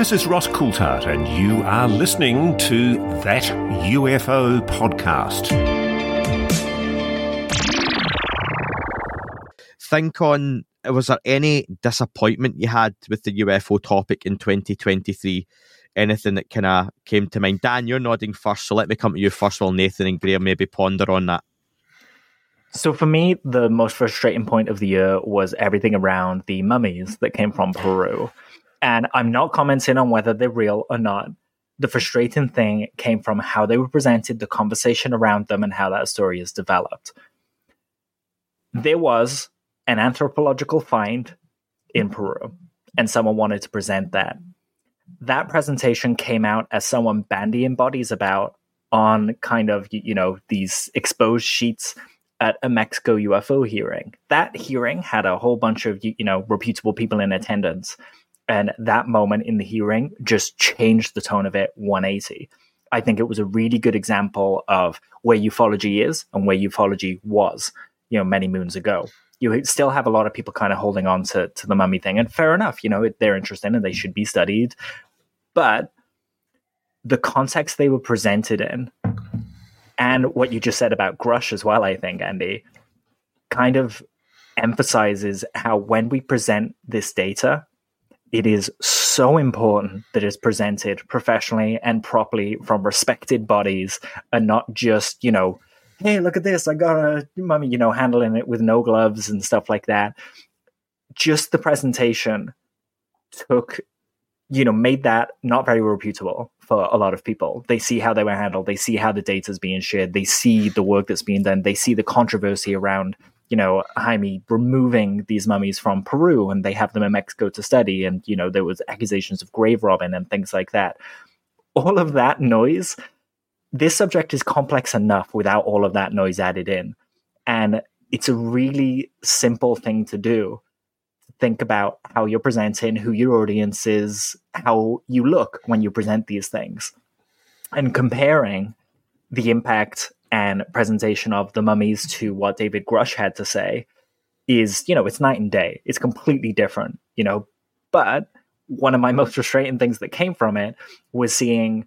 This is Ross Coulthart, and you are listening to That UFO Podcast. Think on, was there any disappointment you had with the UFO topic in 2023? Anything that kind of came to mind? Dan, you're nodding first, so let me come to you first while Nathan and Graham maybe ponder on that. So for me, the most frustrating point of the year was everything around the mummies that came from Peru. And I'm not commenting on whether they're real or not. The frustrating thing came from how they were presented, the conversation around them, and how that story is developed. There was an anthropological find in Peru, and someone wanted to present that. That presentation came out as someone bandying bodies about on kind of, these exposed sheets at a Mexico UFO hearing. That hearing had a whole bunch of, reputable people in attendance. And that moment in the hearing just changed the tone of it 180. I think it was a really good example of where ufology is and where ufology was, many moons ago. You still have a lot of people kind of holding on to the mummy thing. And fair enough, they're interested and they should be studied. But the context they were presented in, and what you just said about Grusch as well, I think, Andy, kind of emphasizes how when we present this data, it is so important that it's presented professionally and properly from respected bodies and not just, hey, look at this, I got a mummy, handling it with no gloves and stuff like that. Just the presentation made that not very reputable for a lot of people. They see how they were handled. They see how the data is being shared. They see the work that's being done. They see the controversy around Jaime removing these mummies from Peru, and they have them in Mexico to study. And, there was accusations of grave robbing and things like that. All of that noise, this subject is complex enough without all of that noise added in. And it's a really simple thing to do. Think about how you're presenting, who your audience is, how you look when you present these things. And comparing the impact and presentation of the mummies to what David Grusch had to say is, it's night and day. It's completely different, But one of my most frustrating things that came from it was seeing,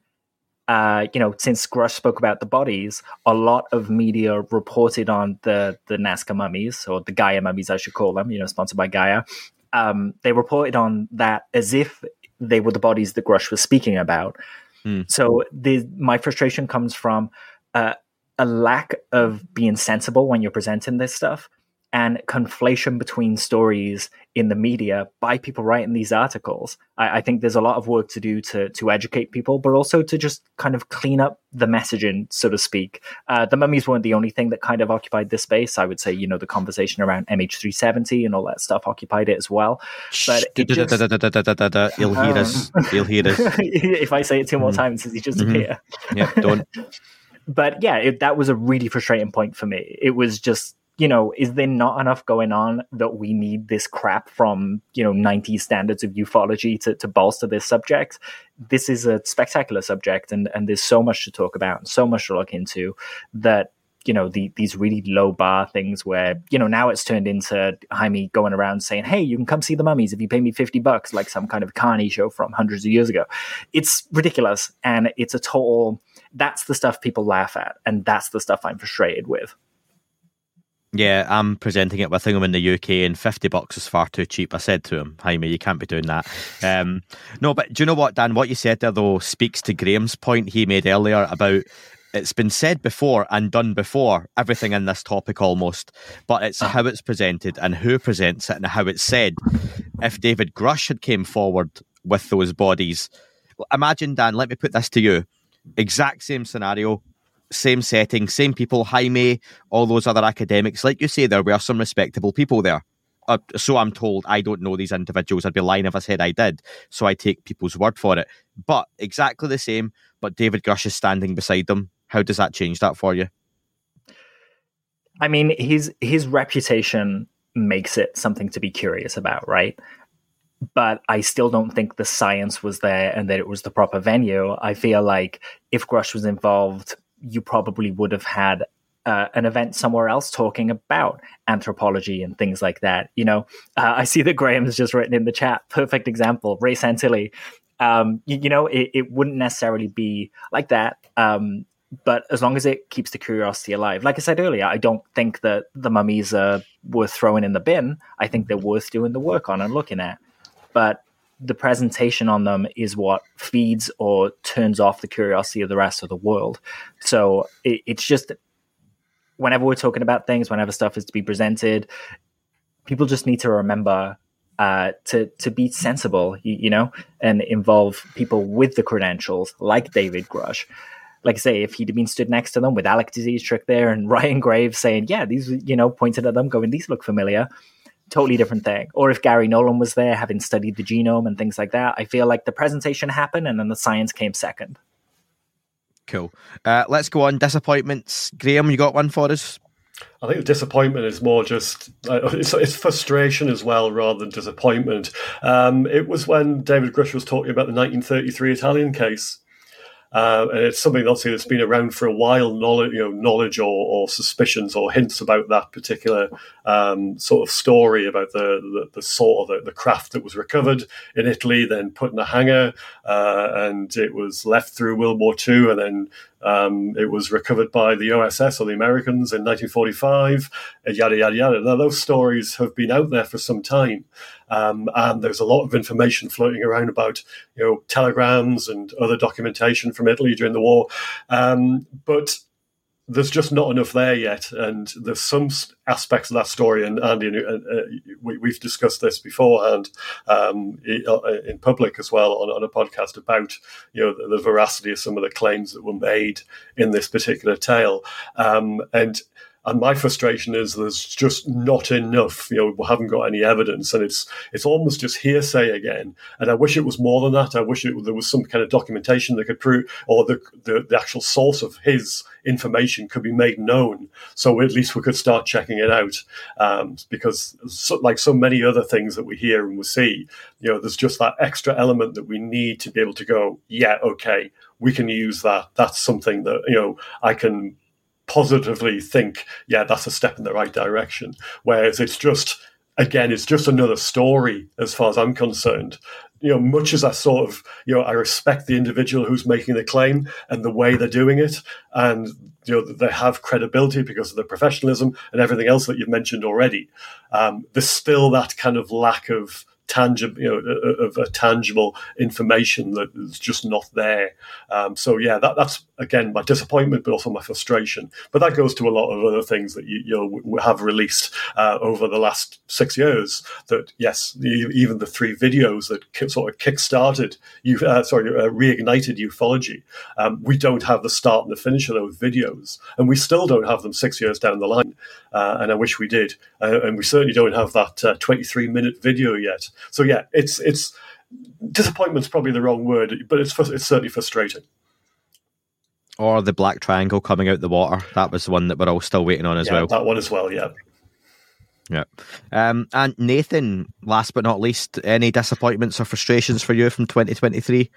since Grusch spoke about the bodies, a lot of media reported on the Nazca mummies, or the Gaia mummies, I should call them, sponsored by Gaia. They reported on that as if they were the bodies that Grusch was speaking about. So my frustration comes from a lack of being sensible when you're presenting this stuff, and conflation between stories in the media by people writing these articles. I think there's a lot of work to do to educate people, but also to just kind of clean up the messaging, so to speak. The mummies weren't the only thing that kind of occupied this space. I would say, the conversation around MH370 and all that stuff occupied it as well. But You'll hear us. You'll hear us. If I say it two more times, does he just appear? Yeah, don't. But yeah, that was a really frustrating point for me. It was just, is there not enough going on that we need this crap from, 90s standards of ufology to bolster this subject? This is a spectacular subject, and there's so much to talk about and so much to look into that, these really low bar things where, now it's turned into Jaime going around saying, hey, you can come see the mummies if you pay me $50, like some kind of Carney show from hundreds of years ago. It's ridiculous. And it's that's the stuff people laugh at. And that's the stuff I'm frustrated with. Yeah, I'm presenting it with him in the UK, and $50 is far too cheap. I said to him, Jaime, you can't be doing that. No, but do you know what, Dan? What you said there, though, speaks to Graham's point he made earlier about it's been said before and done before, everything in this topic almost, but it's how it's presented and who presents it and how it's said. If David Grusch had came forward with those bodies, imagine, Dan, let me put this to you. Exact same scenario, same setting, same people, Jaime, all those other academics. Like you say, there were some respectable people there. So I'm told. I don't know these individuals. I'd be lying if I said I did. So I take people's word for it. But exactly the same, but David Grusch is standing beside them. How does that change that for you? I mean, his reputation makes it something to be curious about, right? But I still don't think the science was there and that it was the proper venue. I feel like if Grusch was involved, you probably would have had an event somewhere else talking about anthropology and things like that. I see that Graham has just written in the chat, perfect example, Ray Santilli. It wouldn't necessarily be like that. But as long as it keeps the curiosity alive, like I said earlier, I don't think that the mummies are worth throwing in the bin. I think they're worth doing the work on and looking at. But the presentation on them is what feeds or turns off the curiosity of the rest of the world. So it's just, whenever we're talking about things, whenever stuff is to be presented, people just need to remember to be sensible, and involve people with the credentials, like David Grush. Like I say, if he'd have been stood next to them with Alec Disease Trick there and Ryan Graves saying, yeah, these, pointed at them, going, these look familiar, totally different thing. Or if Gary Nolan was there, having studied the genome and things like that, I feel like the presentation happened and then the science came second. Cool. Let's go on. Disappointments. Graham, you got one for us? I think the disappointment is more just it's frustration as well, rather than disappointment. It was when David Grush was talking about the 1933 Italian case. And it's something obviously that's been around for a while, knowledge or suspicions or hints about that particular sort of story about the sort of the craft that was recovered in Italy, then put in a hangar, and it was left through World War II, and then it was recovered by the OSS or the Americans in 1945, yada, yada, yada. Now, those stories have been out there for some time. And there's a lot of information floating around about, telegrams and other documentation from Italy during the war. But there's just not enough there yet. And there's some aspects of that story, and Andy, we've discussed this beforehand in public as well on a podcast about, the veracity of some of the claims that were made in this particular tale. And my frustration is there's just not enough. We haven't got any evidence, and it's almost just hearsay again. And I wish it was more than that. I wish there was some kind of documentation that could prove, or the actual source of his information could be made known, so at least we could start checking it out. Because like so many other things that we hear and we see, there's just that extra element that we need to be able to go, yeah, okay, we can use that. That's something that I can positively think, yeah, that's a step in the right direction. Whereas it's just another story as far as I'm concerned. Much as I sort of, I respect the individual who's making the claim and the way they're doing it, and they have credibility because of their professionalism and everything else that you've mentioned already. There's still that kind of lack of tangible information that is just not there. So yeah, that's again my disappointment, but also my frustration. But that goes to a lot of other things that you have released over the last 6 years. That yes, even the 3 videos that sort of kickstarted, reignited ufology. We don't have the start and the finish of those videos, and we still don't have them 6 years down the line. And I wish we did. And we certainly don't have that 23-minute video yet. So yeah, it's disappointment's probably the wrong word, but it's certainly frustrating. Or the black triangle coming out the water. That was the one that we're all still waiting on as well. That one as well, yeah. Yeah. And Nathan, last but not least, any disappointments or frustrations for you from 2023?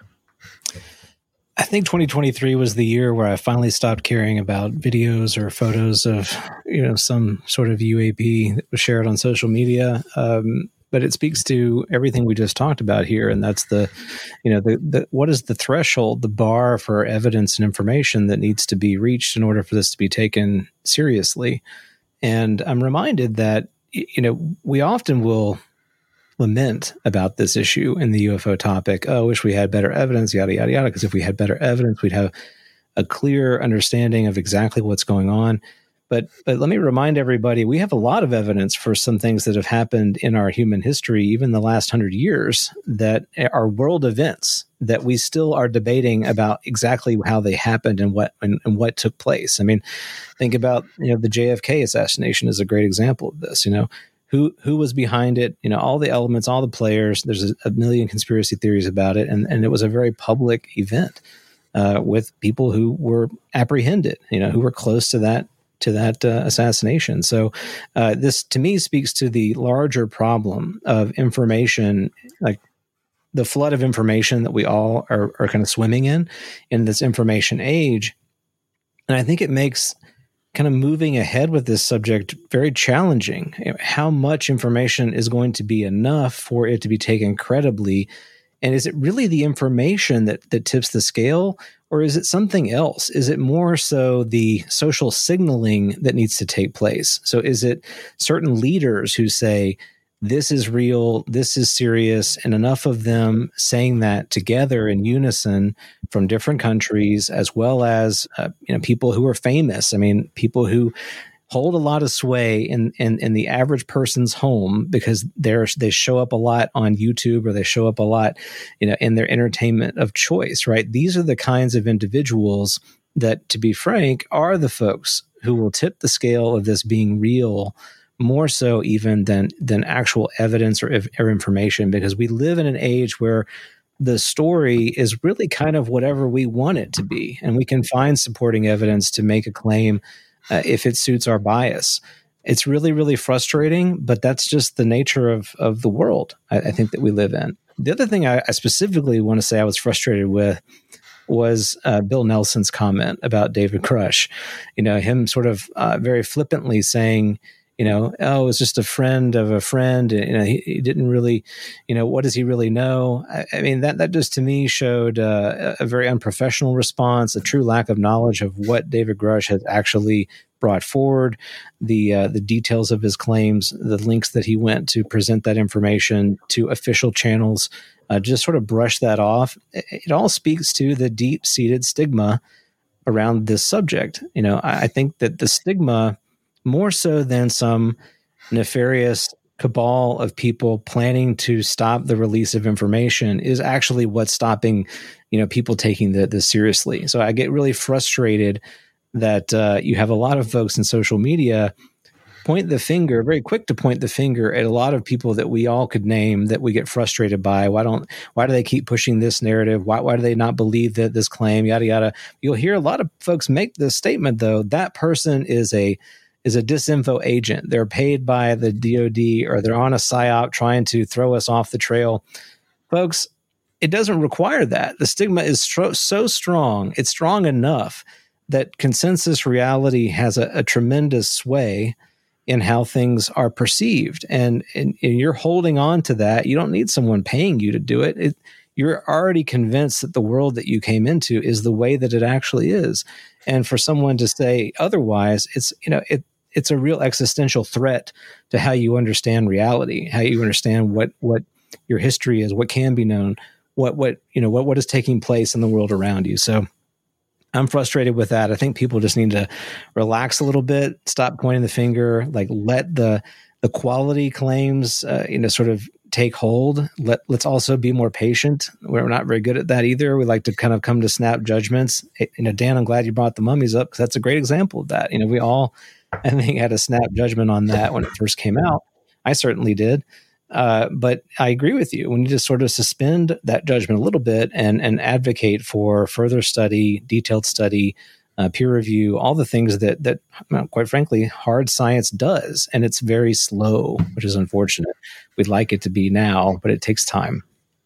I think 2023 was the year where I finally stopped caring about videos or photos of, some sort of UAP that was shared on social media. But it speaks to everything we just talked about here. And that's the what is the threshold, the bar for evidence and information that needs to be reached in order for this to be taken seriously. And I'm reminded that, we often will lament about this issue in the UFO topic. Oh, I wish we had better evidence, yada, yada, yada. Because if we had better evidence, we'd have a clear understanding of exactly what's going on. But let me remind everybody, we have a lot of evidence for some things that have happened in our human history, even the last 100 years, that are world events that we still are debating about exactly how they happened and what took place. I mean, think about, the JFK assassination is a great example of this, who was behind it, all the elements, all the players. There's a million conspiracy theories about it. And it was a very public event with people who were apprehended, who were close to that assassination. So this, to me, speaks to the larger problem of information, like the flood of information that we all are kind of swimming in this information age. And I think it makes kind of moving ahead with this subject very challenging. How much information is going to be enough for it to be taken credibly And is it really the information that tips the scale, or is it something else? Is it more so the social signaling that needs to take place? So is it certain leaders who say, this is real, this is serious, and enough of them saying that together in unison from different countries, as well as people who are famous. I mean, people who hold a lot of sway in the average person's home because they show up a lot on YouTube, or they show up a lot, in their entertainment of choice, right? These are the kinds of individuals that, to be frank, are the folks who will tip the scale of this being real, more so even than actual evidence or information, because we live in an age where the story is really kind of whatever we want it to be, and we can find supporting evidence to make a claim if it suits our bias. It's really, really frustrating, but that's just the nature of the world I think that we live in. The other thing I specifically want to say I was frustrated with was Bill Nelson's comment about David Grush. Him sort of very flippantly saying, oh, it's just a friend of a friend. He didn't really, what does he really know? I mean, that just to me showed a very unprofessional response, a true lack of knowledge of what David Grush has actually brought forward, the details of his claims, the links that he went to present that information to official channels, just sort of brush that off. It all speaks to the deep-seated stigma around this subject. I think that the stigma, more so than some nefarious cabal of people planning to stop the release of information, is actually what's stopping, people taking this seriously. So I get really frustrated that you have a lot of folks in social media very quick to point the finger at a lot of people that we all could name that we get frustrated by. Why do they keep pushing this narrative? Why do they not believe that this claim, yada, yada. You'll hear a lot of folks make this statement, though. That person is a disinfo agent. They're paid by the DOD, or they're on a PSYOP trying to throw us off the trail. Folks, it doesn't require that. The stigma is so strong. It's strong enough that consensus reality has a tremendous sway in how things are perceived. And you're holding on to that. You don't need someone paying you to do it. You're already convinced that the world that you came into is the way that it actually is. And for someone to say otherwise, it's a real existential threat to how you understand reality, how you understand what your history is, what can be known, what is taking place in the world around you. So I'm frustrated with that. I think people just need to relax a little bit, stop pointing the finger, let the quality claims, sort of take hold. Let's also be more patient. We're not very good at that either. We like to kind of come to snap judgments. Dan, I'm glad you brought the mummies up, because that's a great example of that. We all, I think, had a snap judgment on that when it first came out. I certainly did. But I agree with you. We need to sort of suspend that judgment a little bit and advocate for further study, detailed study, peer review, all the things that quite frankly, hard science does. And it's very slow, which is unfortunate. We'd like it to be now, but it takes time.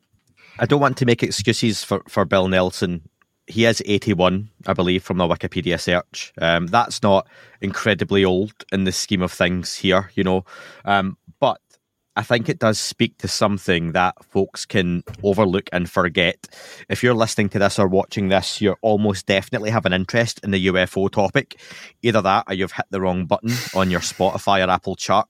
I don't want to make excuses for Bill Nelson. He is 81, I believe, from the Wikipedia search. That's not incredibly old in the scheme of things here, but I think it does speak to something that folks can overlook and forget. If you're listening to this or watching this, you're almost definitely have an interest in the UFO topic. Either that, or you've hit the wrong button on your Spotify or Apple chart.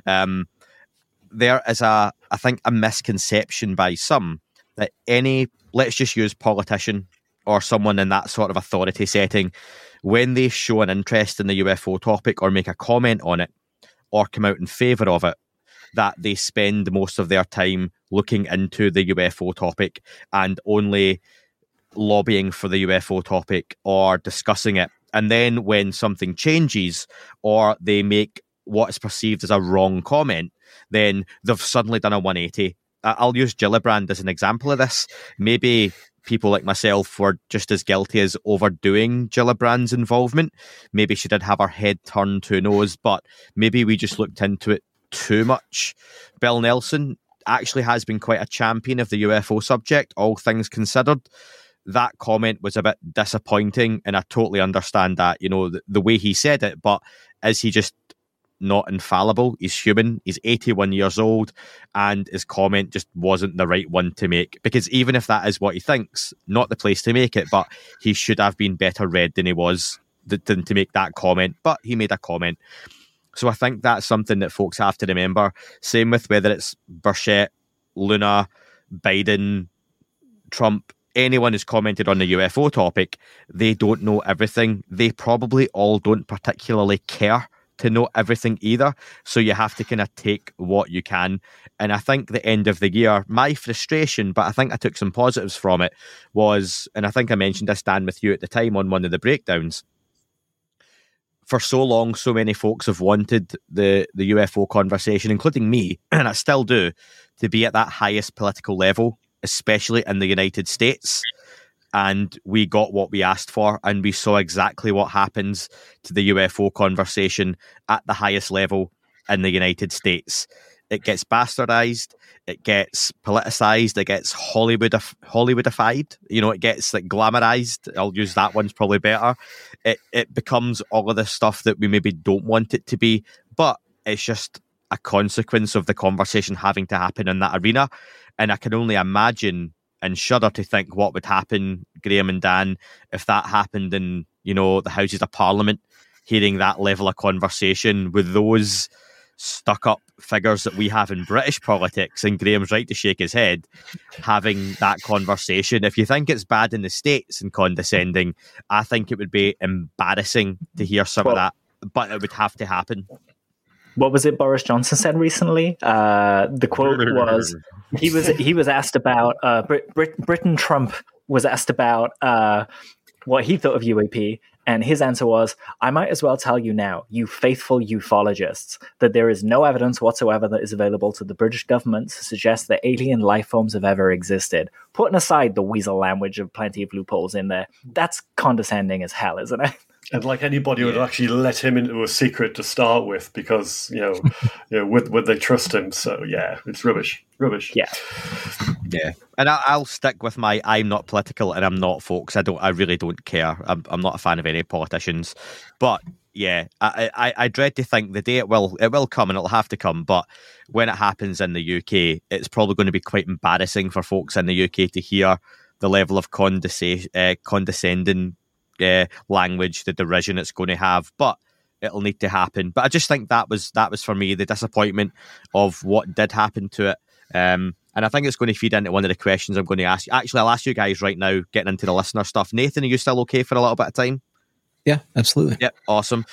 There is I think a misconception by some that let's just use politician or someone in that sort of authority setting, when they show an interest in the UFO topic or make a comment on it or come out in favour of it, that they spend most of their time looking into the UFO topic and only lobbying for the UFO topic or discussing it. And then when something changes or they make what is perceived as a wrong comment, then they've suddenly done a 180. I'll use Gillibrand as an example of this. Maybe people like myself were just as guilty as overdoing Gillibrand's involvement. Maybe she did have her head turned to a nose, but maybe we just looked into it too much. Bill Nelson actually has been quite a champion of the UFO subject, all things considered. That comment was a bit disappointing, and I totally understand that, the way he said it, but is he just not infallible. He's human. He's 81 years old, and his comment just wasn't the right one to make. Because even if that is what he thinks, not the place to make it, but he should have been better read than he was than to make that comment. But he made a comment. So I think that's something that folks have to remember. Same with whether it's Burchett, Luna, Biden, Trump, anyone who's commented on the UFO topic, they don't know everything. They probably all don't particularly care to know everything either. So you have to kind of take what you can. And I think the end of the year, my frustration, but I think I took some positives from it, was, and I think I mentioned this, Dan, with you at the time on one of the breakdowns, for so long, so many folks have wanted the UFO conversation, including me, and I still do, to be at that highest political level, especially in the United States. And we got what we asked for, and we saw exactly what happens to the UFO conversation at the highest level in the United States. It gets bastardized, it gets politicized, it gets Hollywoodified, it gets like glamorized. I'll use that one's probably better. It becomes all of the stuff that we maybe don't want it to be, but it's just a consequence of the conversation having to happen in that arena. And I can only imagine and shudder to think what would happen, Graham and Dan, if that happened in, the Houses of Parliament, hearing that level of conversation with those stuck-up figures that we have in British politics, and Graham's right to shake his head, having that conversation. If you think it's bad in the States and condescending, I think it would be embarrassing to hear some of that, but it would have to happen. What was it Boris Johnson said recently? The quote was, he was asked about, Britain Trump was asked about what he thought of UAP, and his answer was, I might as well tell you now, you faithful ufologists, that there is no evidence whatsoever that is available to the British government to suggest that alien life forms have ever existed. Putting aside the weasel language of plenty of loopholes in there, that's condescending as hell, isn't it? And like anybody would actually let him into a secret to start with, because would they trust him? So yeah, it's rubbish. Yeah. And I'll stick with my I'm not political and I'm not, folks. I really don't care. I'm not a fan of any politicians, but yeah, I dread to think the day it will come, and it'll have to come. But when it happens in the UK, it's probably going to be quite embarrassing for folks in the UK to hear the level of condescending language, the derision it's going to have, but it'll need to happen. But I just think that was for me the disappointment of what did happen to it, and I think it's going to feed into one of the questions I'm going to ask. Actually, I'll ask you guys right now, getting into the listener stuff. Nathan, are you still okay for a little bit of time? Yeah, absolutely. Yep, awesome.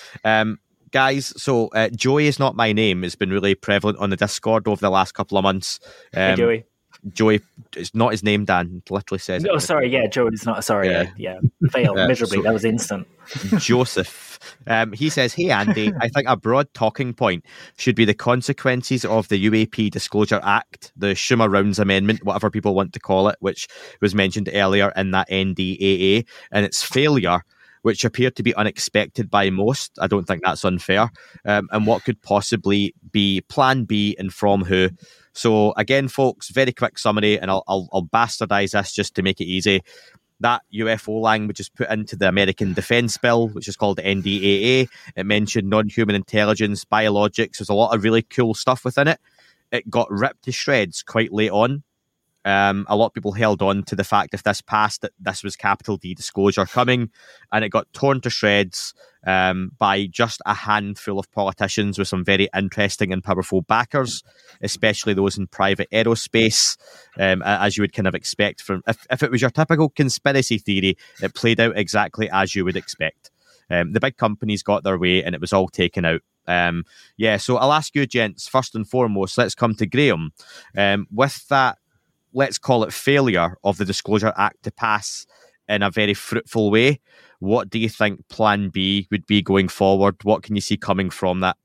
Guys, so Joey is not my name. It's been really prevalent on the Discord over the last couple of months. Hey, Joey. Joey, it's not his name, Dan. It literally says it. Sorry, yeah, Joey's not. Sorry, yeah. Failed miserably. That was instant. Joseph. He says, hey, Andy, I think a broad talking point should be the consequences of the UAP Disclosure Act, the Schumer-Rounds Amendment, whatever people want to call it, which was mentioned earlier in that NDAA, and its failure, which appeared to be unexpected by most. I don't think that's unfair. And what could possibly be Plan B, and from who? So again, folks, very quick summary, and I'll bastardize this just to make it easy. That UFO language is put into the American Defense Bill, which is called the NDAA. It mentioned non-human intelligence, biologics. There's a lot of really cool stuff within it. It got ripped to shreds quite late on. A lot of people held on to the fact if this passed that this was capital D disclosure coming, and it got torn to shreds by just a handful of politicians with some very interesting and powerful backers, especially those in private aerospace, as you would kind of expect from if it was your typical conspiracy theory, it played out exactly as you would expect. The big companies got their way and it was all taken out. So I'll ask you, gents, first and foremost, let's come to Graham. With that, let's call it failure of the Disclosure Act to pass in a very fruitful way, what do you think Plan B would be going forward? What can you see coming from that?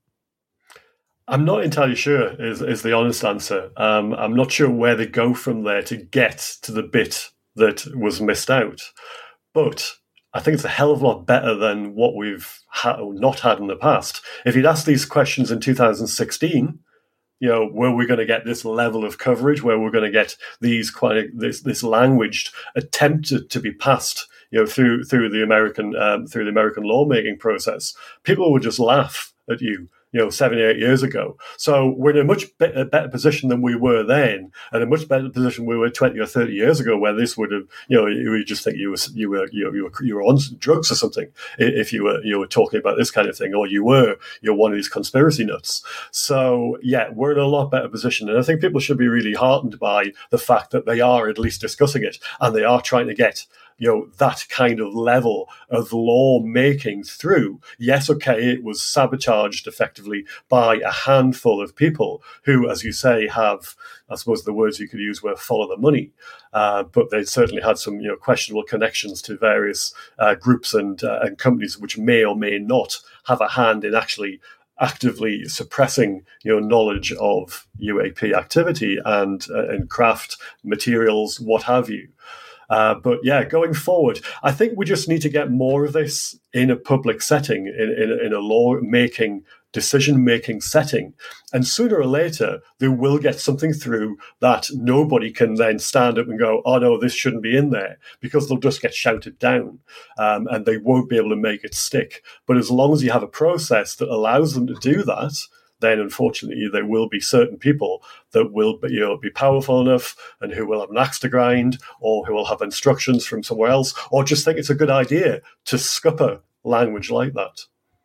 I'm not entirely sure is the honest answer. I'm not sure where they go from there to get to the bit that was missed out. But I think it's a hell of a lot better than what we've not had in the past. If you'd asked these questions in 2016, were we going to get this level of coverage, where we're going to get these this language attempted to be passed, through the American lawmaking process, people would just laugh at you 7 or 8 years ago. So we're in a much better position than we were then, and a much better position we were 20 or 30 years ago, where this would have, you would just think you were on drugs or something if you were talking about this kind of thing, or you're one of these conspiracy nuts. So yeah, we're in a lot better position, and I think people should be really heartened by the fact that they are at least discussing it, and they are trying to get that kind of level of law making through. Yes, okay, it was sabotaged effectively by a handful of people who, as you say, have, I suppose the words you could use were follow the money, but they certainly had some questionable connections to various groups and companies which may or may not have a hand in actually actively suppressing knowledge of UAP activity and craft materials, what have you. But yeah, going forward, I think we just need to get more of this in a public setting, in a law-making, decision-making setting. And sooner or later, they will get something through that nobody can then stand up and go, oh no, this shouldn't be in there, because they'll just get shouted down, and they won't be able to make it stick. But as long as you have a process that allows them to do that, then unfortunately there will be certain people that will be powerful enough and who will have an axe to grind, or who will have instructions from somewhere else, or just think it's a good idea to scupper language like that.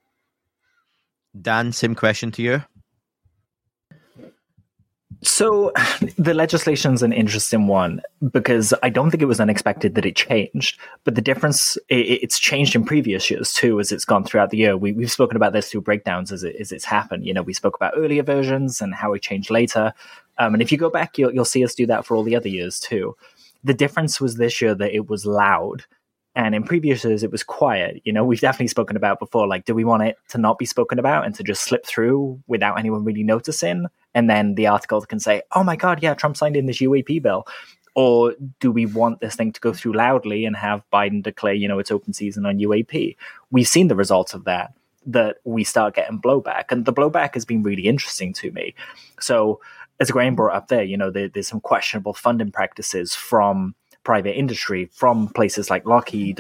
Dan, same question to you. So the legislation's an interesting one, because I don't think it was unexpected that it changed, but the difference, it's changed in previous years too, as it's gone throughout the year. We've spoken about this through breakdowns as it's happened. We spoke about earlier versions and how it changed later. And if you go back, you'll see us do that for all the other years too. The difference was this year that it was loud. And in previous years, it was quiet. We've definitely spoken about before, like, do we want it to not be spoken about and to just slip through without anyone really noticing? And then the articles can say, oh my God, yeah, Trump signed in this UAP bill. Or do we want this thing to go through loudly and have Biden declare, it's open season on UAP? We've seen the results of that we start getting blowback. And the blowback has been really interesting to me. So as Graham brought up there, there's some questionable funding practices from private industry, from places like Lockheed,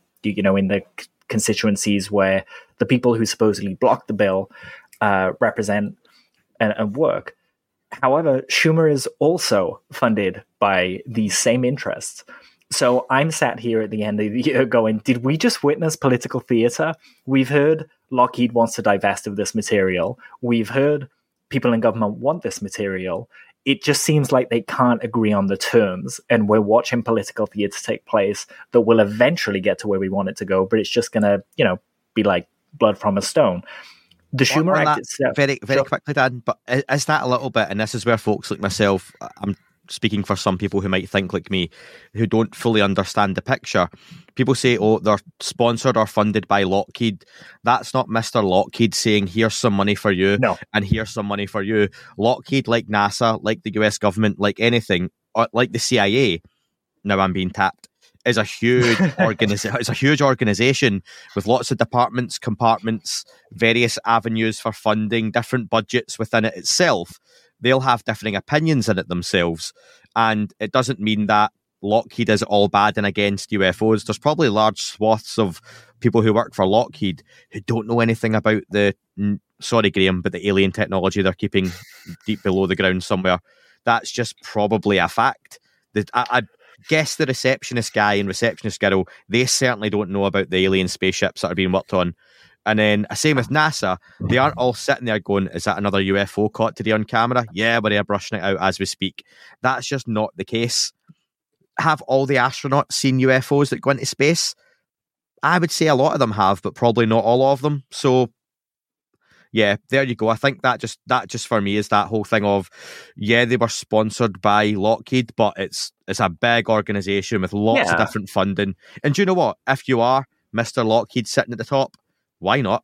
in the constituencies where the people who supposedly blocked the bill represent and work. However, Schumer is also funded by these same interests. So I'm sat here at the end of the year going, did we just witness political theater? We've heard Lockheed wants to divest of this material. We've heard people in government want this material. It just seems like they can't agree on the terms, and we're watching political theater take place that will eventually get to where we want it to go, but it's just going to, be like blood from a stone. The Schumer Act itself... Very quickly, Dan, but is that a little bit, and this is where folks like myself, I'm speaking for some people who might think like me, who don't fully understand the picture. People say, oh, they're sponsored or funded by Lockheed. That's not Mr. Lockheed saying, here's some money for you, and here's some money for you. Lockheed, like NASA, like the US government, like anything, like the CIA, now I'm being tapped, is a huge it's a huge organization with lots of departments, compartments, various avenues for funding, different budgets within it itself. They'll have differing opinions in it themselves. And it doesn't mean that Lockheed is all bad and against UFOs. There's probably large swaths of people who work for Lockheed who don't know anything about sorry, Graham, but the alien technology they're keeping deep below the ground somewhere. That's just probably a fact. I guess the receptionist guy and receptionist girl, they certainly don't know about the alien spaceships that are being worked on. And then, same with NASA, they aren't all sitting there going, is that another UFO caught today on camera? Yeah, we're brushing it out as we speak. That's just not the case. Have all the astronauts seen UFOs that go into space? I would say a lot of them have, but probably not all of them. So, yeah, there you go. I think that just for me is that whole thing of, yeah, they were sponsored by Lockheed, but it's a big organisation with lots of different funding. And do you know what? If you are Mr. Lockheed sitting at the top, why not?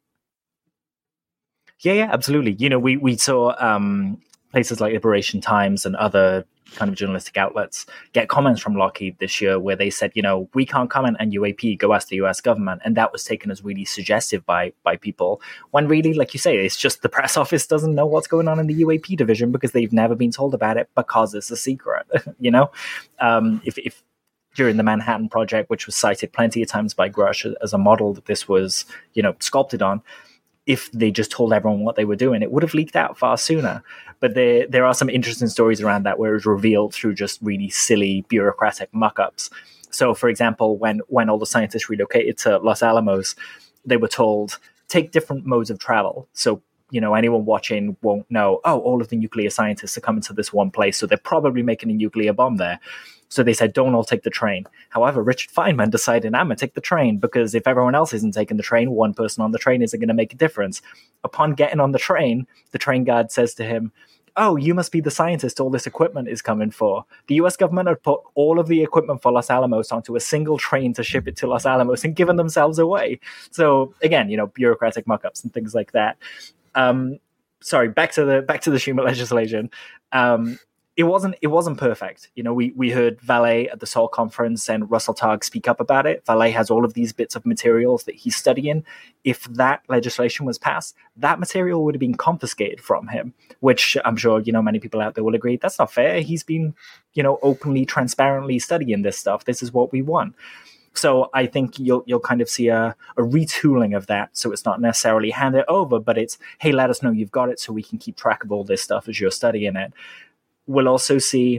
Yeah, absolutely. We saw places like Liberation Times and other kind of journalistic outlets get comments from Lockheed this year where they said, we can't comment on UAP, go ask the US government. And that was taken as really suggestive by people, when really, like you say, it's just the press office doesn't know what's going on in the UAP division because they've never been told about it because it's a secret. If during the Manhattan Project, which was cited plenty of times by Grush as a model that this was, sculpted on, if they just told everyone what they were doing, it would have leaked out far sooner. But there are some interesting stories around that where it was revealed through just really silly bureaucratic muck-ups. So, for example, when all the scientists relocated to Los Alamos, they were told, take different modes of travel. So, anyone watching won't know, all of the nuclear scientists are coming to this one place, so they're probably making a nuclear bomb there. So they said, don't all take the train. However, Richard Feynman decided, I'm going to take the train, because if everyone else isn't taking the train, one person on the train isn't going to make a difference. Upon getting on the train guard says to him, oh, you must be the scientist all this equipment is coming for. The US government had put all of the equipment for Los Alamos onto a single train to ship it to Los Alamos and given themselves away. So again, bureaucratic muck-ups and things like that. Sorry, back to the Schumer legislation. It wasn't perfect. We heard Vallée at the Seoul conference and Russell Targ speak up about it. Vallée has all of these bits of materials that he's studying. If that legislation was passed, that material would have been confiscated from him, which I'm sure, many people out there will agree, that's not fair. He's been, openly, transparently studying this stuff. This is what we want. So I think you'll kind of see a retooling of that. So it's not necessarily hand it over, but it's, hey, let us know you've got it so we can keep track of all this stuff as you're studying it. We'll also see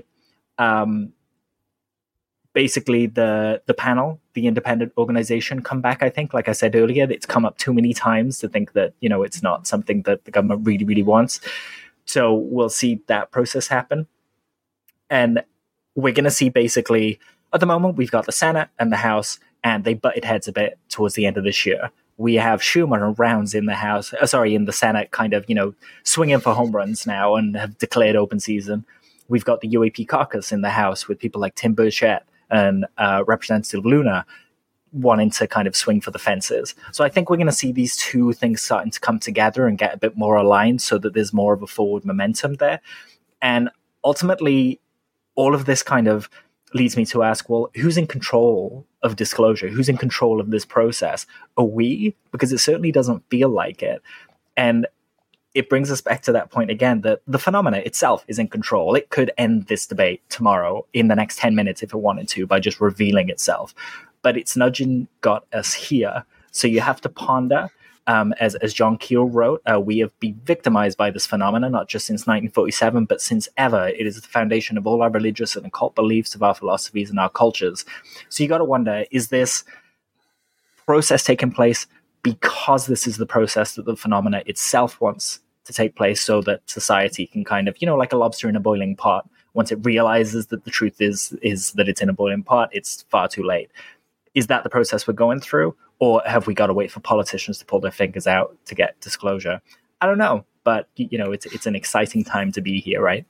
basically the panel, the independent organization, come back, I think. Like I said earlier, it's come up too many times to think that, it's not something that the government really, really wants. So we'll see that process happen. And we're going to see basically, at the moment, we've got the Senate and the House, and they butted heads a bit towards the end of this year. We have Schumer and Rounds in the Senate kind of, swinging for home runs now and have declared open season. We've got the UAP caucus in the House with people like Tim Burchett and Representative Luna wanting to kind of swing for the fences. So I think we're going to see these two things starting to come together and get a bit more aligned so that there's more of a forward momentum there. And ultimately, all of this kind of leads me to ask, well, who's in control of disclosure? Who's in control of this process? Are we? Because it certainly doesn't feel like it. And it brings us back to that point again, that the phenomena itself is in control. It could end this debate tomorrow in the next 10 minutes if it wanted to by just revealing itself. But its nudging got us here. So you have to ponder, as John Keel wrote, we have been victimized by this phenomena, not just since 1947, but since ever. It is the foundation of all our religious and occult beliefs, of our philosophies and our cultures. So you got to wonder, is this process taking place because this is the process that the phenomena itself wants to take place, so that society can kind of, like a lobster in a boiling pot, once it realizes that the truth is that it's in a boiling pot, it's far too late. Is that the process we're going through? Or have we got to wait for politicians to pull their fingers out to get disclosure? I don't know, but it's an exciting time to be here, right?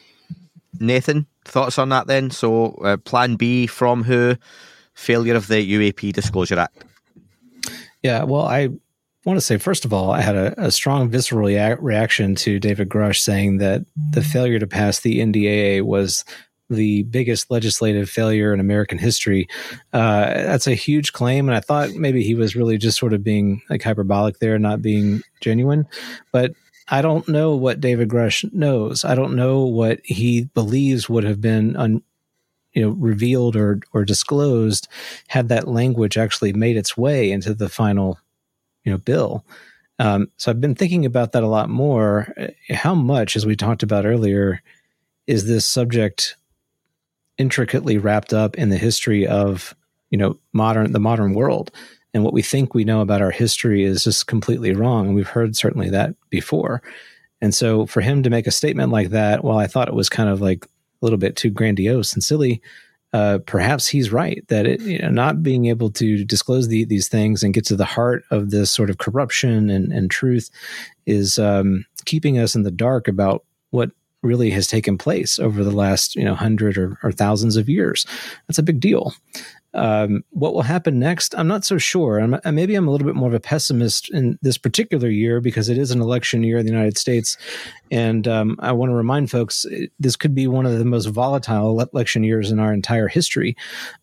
Nathan, thoughts on that then? So plan B from who? Failure of the UAP Disclosure Act. Yeah, well, I want to say, first of all, I had a strong visceral reaction to David Grush saying that the failure to pass the NDAA was the biggest legislative failure in American history. That's a huge claim, and I thought maybe he was really just sort of being like hyperbolic there, not being genuine. But I don't know what David Grush knows. I don't know what he believes would have been revealed or disclosed had that language actually made its way into the final bill. So I've been thinking about that a lot more. How much, as we talked about earlier, is this subject intricately wrapped up in the history of the modern world, and what we think we know about our history is just completely wrong, and we've heard certainly that before. And so for him to make a statement like that, while I thought it was kind of like a little bit too grandiose and silly, perhaps he's right that not being able to disclose these things and get to the heart of this sort of corruption and truth is keeping us in the dark about what really has taken place over the last 100 or thousands of years. That's a big deal. What will happen next? I'm not so sure. Maybe I'm a little bit more of a pessimist in this particular year because it is an election year in the United States. And I want to remind folks, this could be one of the most volatile election years in our entire history.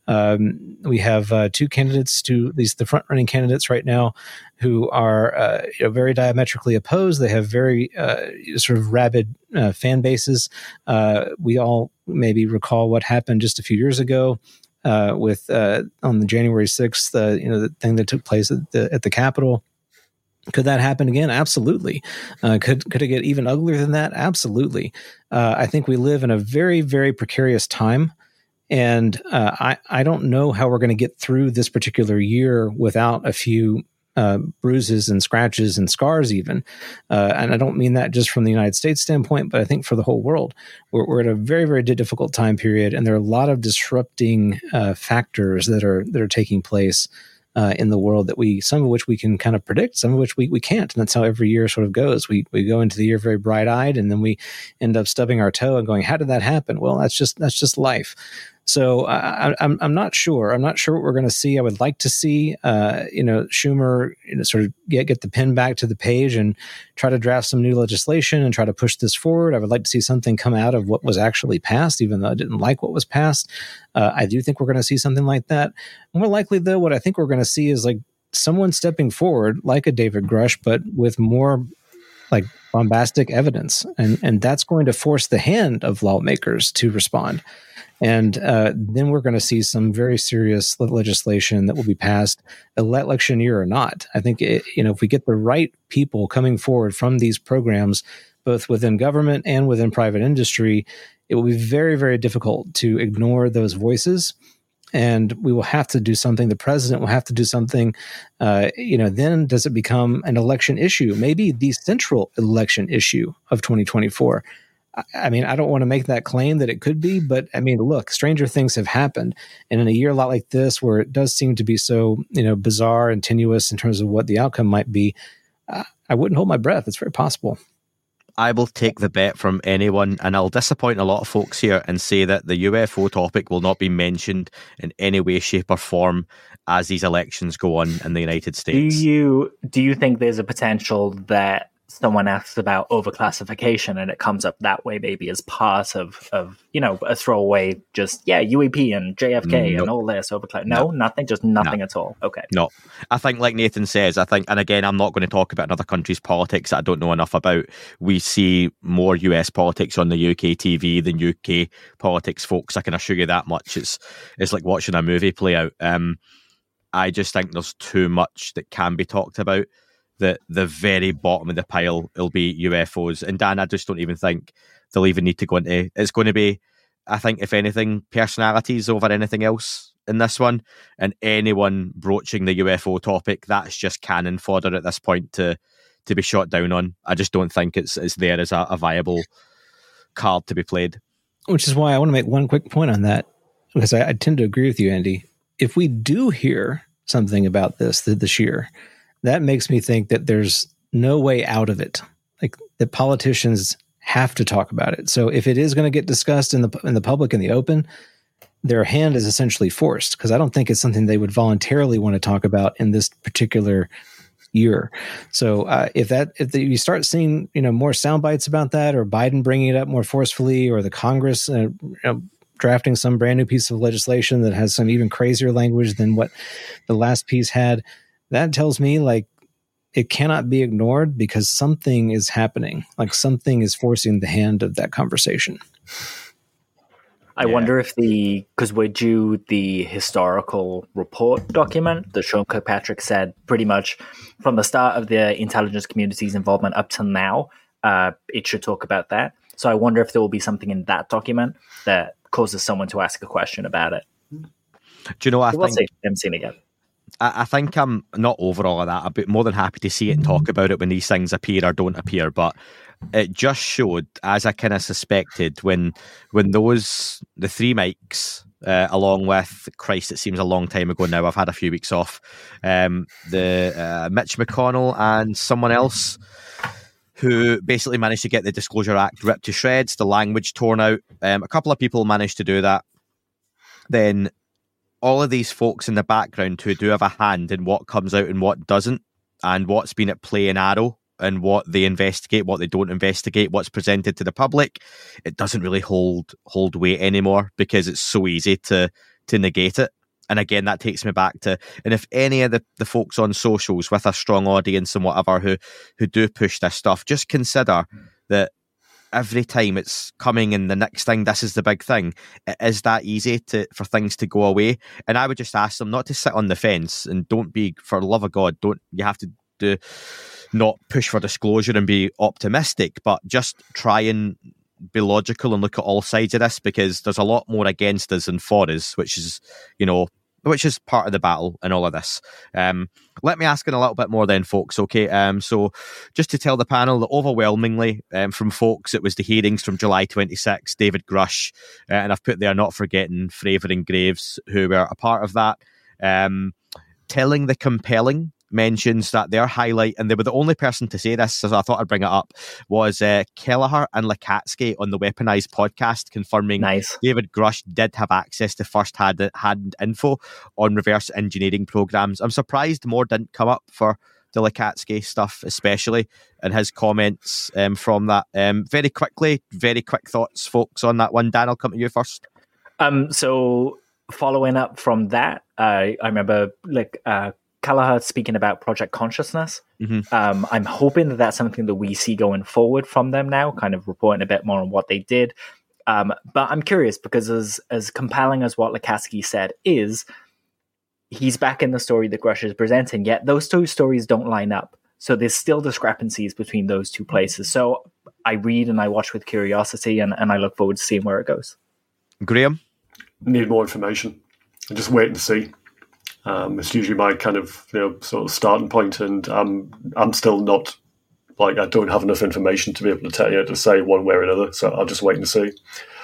We have two candidates, at least the front-running candidates right now, who are very diametrically opposed. They have very sort of rabid fan bases. We all maybe recall what happened just a few years ago with on the January 6th, the thing that took place at the Capitol. Could that happen again? Absolutely. Could it get even uglier than that? Absolutely. I think we live in a very, very precarious time. And I don't know how we're going to get through this particular year without a few bruises and scratches and scars even. And I don't mean that just from the United States standpoint, but I think for the whole world. We're at a very, very difficult time period, and there are a lot of disrupting factors that are taking place in the world that some of which we can kind of predict, some of which we can't. And that's how every year sort of goes. We go into the year very bright-eyed, and then we end up stubbing our toe and going, how did that happen? Well, that's just life. So I'm not sure. I'm not sure what we're going to see. I would like to see, Schumer, sort of get the pen back to the page and try to draft some new legislation and try to push this forward. I would like to see something come out of what was actually passed, even though I didn't like what was passed. I do think we're going to see something like that. More likely, though, what I think we're going to see is like someone stepping forward, like a David Grush, but with more like bombastic evidence, and that's going to force the hand of lawmakers to respond. And then we're going to see some very serious legislation that will be passed, election year or not. I think, if we get the right people coming forward from these programs, both within government and within private industry, it will be very, very difficult to ignore those voices. And we will have to do something. The president will have to do something. Then does it become an election issue? Maybe the central election issue of 2024. I mean, I don't want to make that claim that it could be, but I mean, look, stranger things have happened. And in a year a lot like this, where it does seem to be so, bizarre and tenuous in terms of what the outcome might be, I wouldn't hold my breath. It's very possible. I will take the bet from anyone, and I'll disappoint a lot of folks here and say that the UFO topic will not be mentioned in any way, shape or form as these elections go on in the United States. Do you think there's a potential that someone asks about overclassification and it comes up that way, maybe as part of a throwaway, just UAP and JFK and all this overclass? Nothing, just nothing at all. Okay. No, I think like Nathan says, and again, I'm not going to talk about another country's politics that I don't know enough about. We see more US politics on the UK TV than UK politics, folks. I can assure you that much. It's like watching a movie play out. I just think there's too much that can be talked about. The very bottom of the pile will be UFOs. And Dan, I just don't even think they'll even need to go into. It's going to be, I think, if anything, personalities over anything else in this one. And anyone broaching the UFO topic, that's just cannon fodder at this point to be shot down on. I just don't think it's there as a viable card to be played. Which is why I want to make one quick point on that, because I tend to agree with you, Andy. If we do hear something about this year, that makes me think that there's no way out of it. Like, the politicians have to talk about it. So if it is going to get discussed in the public, in the open, their hand is essentially forced, because I don't think it's something they would voluntarily want to talk about in this particular year. So if you start seeing more sound bites about that, or Biden bringing it up more forcefully, or the Congress drafting some brand new piece of legislation that has some even crazier language than what the last piece had, that tells me like it cannot be ignored, because something is happening. Like, something is forcing the hand of that conversation. I wonder if because we're due the historical report document that Sean Kirkpatrick said pretty much from the start of the intelligence community's involvement up till now, it should talk about that. So I wonder if there will be something in that document that causes someone to ask a question about it. Do you know what I think? I'm seeing it again. I think I'm not over all of that. I'd be more than happy to see it and talk about it when these things appear or don't appear. But it just showed, as I kind of suspected, when the three mics, along with Christ, it seems a long time ago now. I've had a few weeks off. The Mitch McConnell and someone else who basically managed to get the Disclosure Act ripped to shreds, the language torn out. A couple of people managed to do that. Then all of these folks in the background who do have a hand in what comes out and what doesn't, and what's been at play in Arrow, and what they investigate, what they don't investigate, what's presented to the public, it doesn't really hold weight anymore, because it's so easy to negate it. And again, that takes me back to, and if any of the folks on socials with a strong audience and whatever who do push this stuff, just consider that every time it's coming in the next thing, this is the big thing. It is that easy for things to go away. And I would just ask them not to sit on the fence, and don't be, for the love of God, don't to not push for disclosure and be optimistic, but just try and be logical and look at all sides of this, because there's a lot more against us than for us, which is part of the battle in all of this. Let me ask in a little bit more then, folks, okay? So just to tell the panel that overwhelmingly from folks, it was the hearings from July 26, David Grush, and I've put there not forgetting Fravor and Graves, who were a part of that. Telling the Compelling mentions that their highlight, and they were the only person to say this, so I thought I'd bring it up, was Kelleher and Lakatsky on the Weaponized podcast confirming David Grush did have access to first-hand info on reverse engineering programs. I'm surprised more didn't come up for the Lakatsky stuff, especially, and his comments from that. Very quick thoughts, folks, on that one. Dan, I'll come to you first. So following up from that, I remember Kelleher speaking about Project Consciousness. Mm-hmm. I'm hoping that that's something that we see going forward from them now, kind of reporting a bit more on what they did. But I'm curious, because as compelling as what Lakatsky said is, he's back in the story that Grush is presenting, yet those two stories don't line up. So there's still discrepancies between those two places. So I read and I watch with curiosity, and I look forward to seeing where it goes. Graham? Need more information. I'm just waiting to see. It's usually my kind of sort of starting point, and I'm still not, I don't have enough information to be able to tell you to say one way or another. So I'll just wait and see.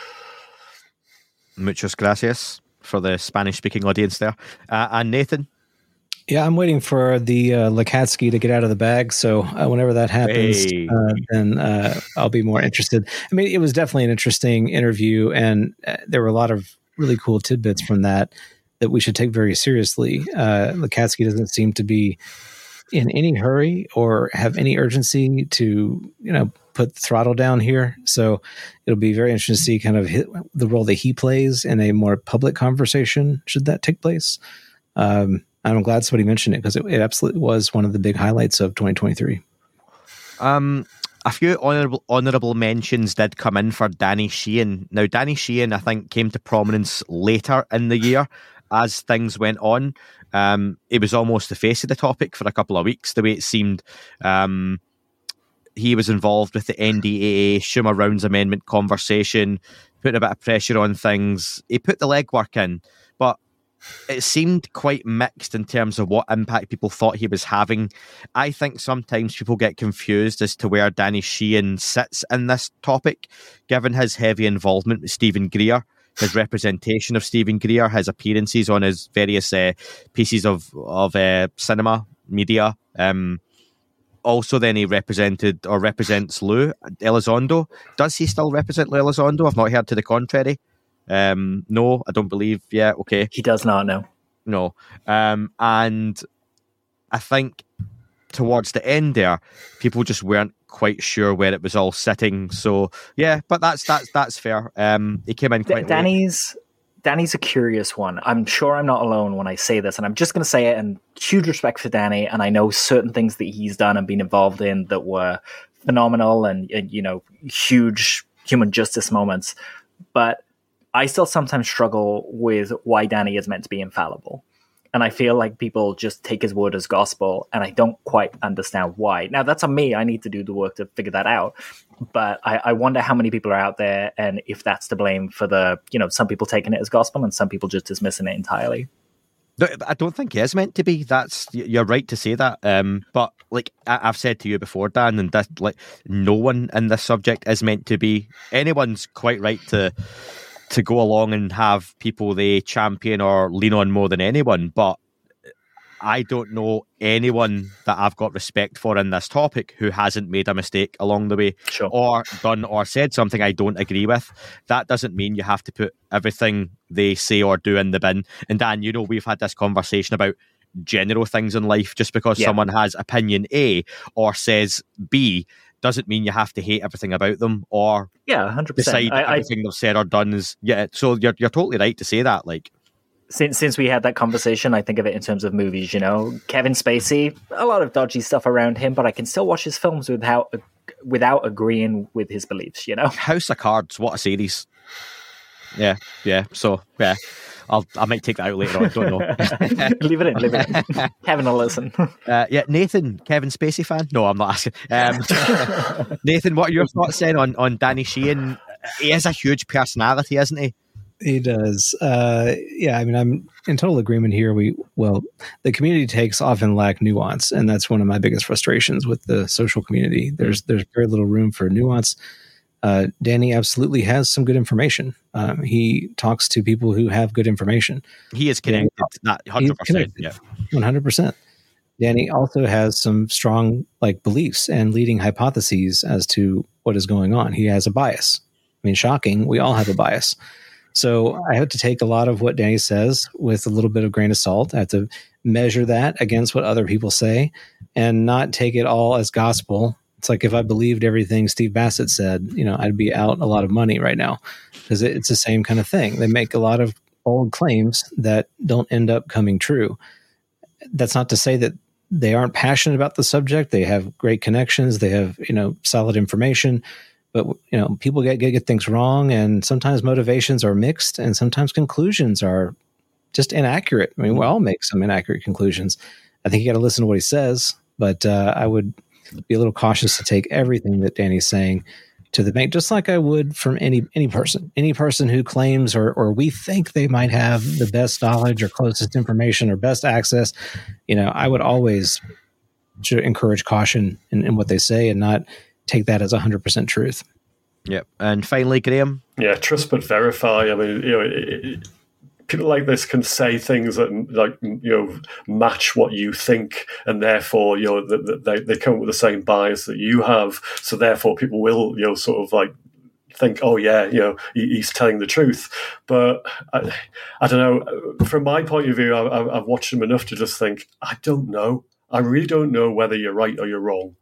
Muchas gracias for the Spanish-speaking audience there. And Nathan? Yeah, I'm waiting for the Lakatsky to get out of the bag. So whenever that happens, then I'll be more interested. I mean, it was definitely an interesting interview, and there were a lot of really cool tidbits from that we should take very seriously. Lakatsky doesn't seem to be in any hurry or have any urgency to, put the throttle down here. So it'll be very interesting to see kind of the role that he plays in a more public conversation, should that take place. I'm glad somebody mentioned it, because it absolutely was one of the big highlights of 2023. A few honourable mentions did come in for Danny Sheehan. Now, Danny Sheehan, I think, came to prominence later in the year as things went on. He was almost the face of the topic for a couple of weeks, the way it seemed. He was involved with the NDAA Schumer Rounds Amendment conversation, putting a bit of pressure on things. He put the legwork in, but it seemed quite mixed in terms of what impact people thought he was having. I think sometimes people get confused as to where Danny Sheehan sits in this topic, given his heavy involvement with Stephen Greer, his representation of Stephen Greer, his appearances on his various pieces of cinema, media. Also, then he represents Lou Elizondo. Does he still represent Lou Elizondo? I've not heard to the contrary. No, I don't believe. Yeah, okay. He does not know. No. And I think towards the end there, people just weren't quite sure where it was all sitting. So yeah, but that's fair. He came in quite late. Danny's a curious one. I'm sure I'm not alone when I say this, and I'm just going to say it, and huge respect for Danny, and I know certain things that he's done and been involved in that were phenomenal and huge human justice moments, but I still sometimes struggle with why Danny is meant to be infallible. And I feel like people just take his word as gospel, and I don't quite understand why. Now, that's on me. I need to do the work to figure that out. But I wonder how many people are out there, and if that's to blame for the, some people taking it as gospel and some people just dismissing it entirely. I don't think it is meant to be. You're right to say that. But I've said to you before, Dan, and that no one in this subject is meant to be. Anyone's quite right to go along and have people they champion or lean on more than anyone, but I don't know anyone that I've got respect for in this topic who hasn't made a mistake along the way, sure, or done or said something I don't agree with. That doesn't mean you have to put everything they say or do in the bin. And Dan, we've had this conversation about general things in life. Just because someone has opinion A or says B doesn't mean you have to hate everything about them or 100%. decide everything they've said or done is So you're totally right to say that. Since we had that conversation, I think of it in terms of movies. Kevin Spacey, a lot of dodgy stuff around him, but I can still watch his films without agreeing with his beliefs. House of Cards, what a series! Yeah. So yeah. I might take that out later on. I don't know. Leave it in. Kevin will listen. Yeah, Nathan, Kevin Spacey fan? No, I'm not asking. Nathan, what are your thoughts then on Danny Sheehan? He is a huge personality, isn't he? He does. Yeah, I mean, I'm in total agreement here. The community takes often lack nuance, and that's one of my biggest frustrations with the social community. There's very little room for nuance. Danny absolutely has some good information. He talks to people who have good information. He is connected, not 100%. Yeah, 100%. Danny also has some strong beliefs and leading hypotheses as to what is going on. He has a bias. I mean, shocking. We all have a bias. So I have to take a lot of what Danny says with a little bit of grain of salt. I have to measure that against what other people say and not take it all as gospel. It's like if I believed everything Steve Bassett said, I'd be out a lot of money right now, because it's the same kind of thing. They make a lot of bold claims that don't end up coming true. That's not to say that they aren't passionate about the subject. They have great connections. They have, solid information. But, people get things wrong, and sometimes motivations are mixed, and sometimes conclusions are just inaccurate. I mean, we all make some inaccurate conclusions. I think you got to listen to what he says, but I would be a little cautious to take everything that Danny's saying to the bank, just like I would from any person who claims or we think they might have the best knowledge or closest information or best access. I would always encourage caution in what they say and not take that as 100% truth. Yep. And finally, Graham. Yeah, trust but verify. I mean, people like this can say things that match what you think, and therefore they come up with the same bias that you have. So therefore, people will think, oh yeah, he's telling the truth. But I don't know. From my point of view, I've watched him enough to just think, I don't know. I really don't know whether you're right or you're wrong.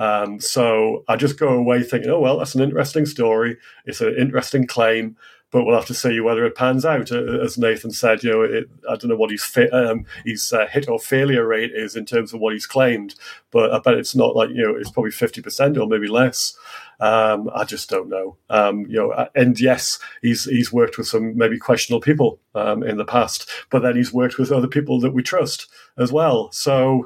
So I just go away thinking, oh, well, that's an interesting story. It's an interesting claim, but we'll have to see whether it pans out. As Nathan said, I don't know what his hit or failure rate is in terms of what he's claimed, but I bet it's not it's probably 50% or maybe less. I just don't know. And yes, he's worked with some maybe questionable people in the past, but then he's worked with other people that we trust as well. So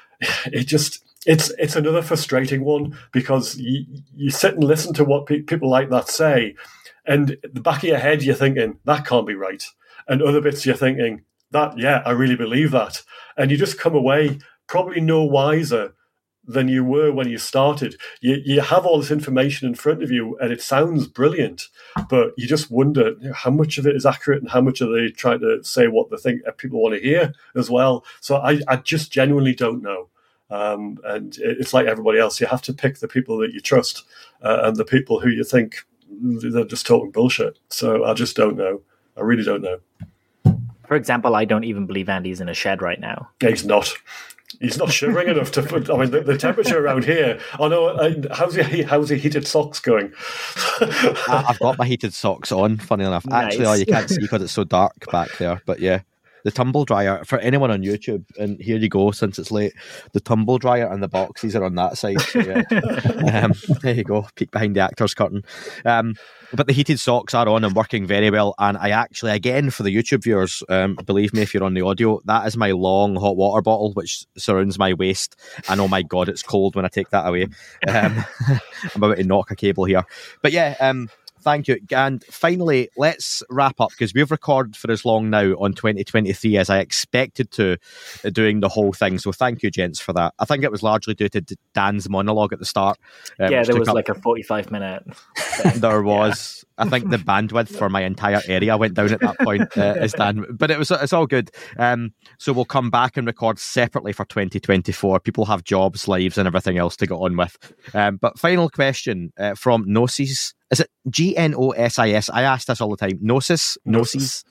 it's another frustrating one, because you sit and listen to what people like that say, and at the back of your head you're thinking, that can't be right. And other bits you're thinking, I really believe that. And you just come away probably no wiser than you were when you started. You have all this information in front of you and it sounds brilliant, but you just wonder how much of it is accurate and how much are they trying to say what they think people want to hear as well. So I just genuinely don't know. And it's like everybody else. You have to pick the people that you trust and the people who you think they're just talking bullshit. So I just don't know. I really don't know. For example, I don't even believe Andy's in a shed right now. He's not. He's not shivering enough to put. I mean, the temperature around here. Oh no! How's your heated socks going? I've got my heated socks on. Funny enough, nice. Actually, you can't see because it's so dark back there. But yeah. The tumble dryer, for anyone on YouTube, and here you go, since it's late, the tumble dryer and the boxes are on that side. So yeah. There you go, peek behind the actor's curtain. But the heated socks are on and working very well. And I actually, again, for the YouTube viewers, believe me if you're on the audio, that is my long hot water bottle, which surrounds my waist. And oh my God, it's cold when I take that away. I'm about to knock a cable here. But yeah, thank you. And finally, let's wrap up, because we've recorded for as long now on 2023 as I expected to, doing the whole thing. So thank you, gents, for that. I think it was largely due to Dan's monologue at the start. Yeah, there was like a 45-minute. There was. I think the bandwidth for my entire area went down at that point, as Dan. But it's all good. So we'll come back and record separately for 2024. People have jobs, lives, and everything else to get on with. But final question from Gnosis. Is it Gnosis? I ask this all the time. Gnosis? Gnosis.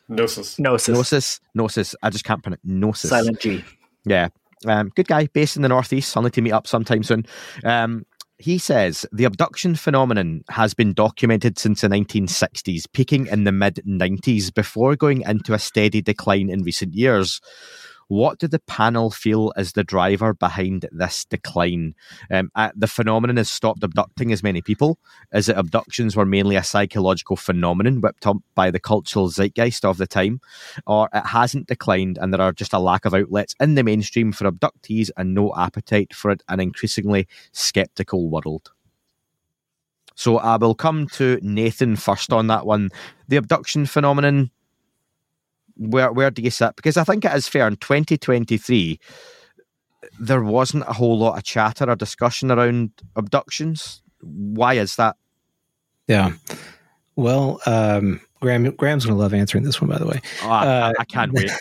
I just can't pronounce Gnosis. Silent G. Yeah. Good guy, based in the Northeast. I'll need to meet up sometime soon. He says, the abduction phenomenon has been documented since the 1960s, peaking in the mid-90s before going into a steady decline in recent years. What do the panel feel is the driver behind this decline? The phenomenon has stopped abducting as many people. Is it abductions were mainly a psychological phenomenon whipped up by the cultural zeitgeist of the time? Or it hasn't declined and there are just a lack of outlets in the mainstream for abductees and no appetite for an increasingly sceptical world? So I will come to Nathan first on that one. The abduction phenomenon, where do you sit? Because I think it is fair, in 2023, there wasn't a whole lot of chatter or discussion around abductions. Why is that? Yeah. Well, Graham's going to love answering this one, by the way. I can't wait.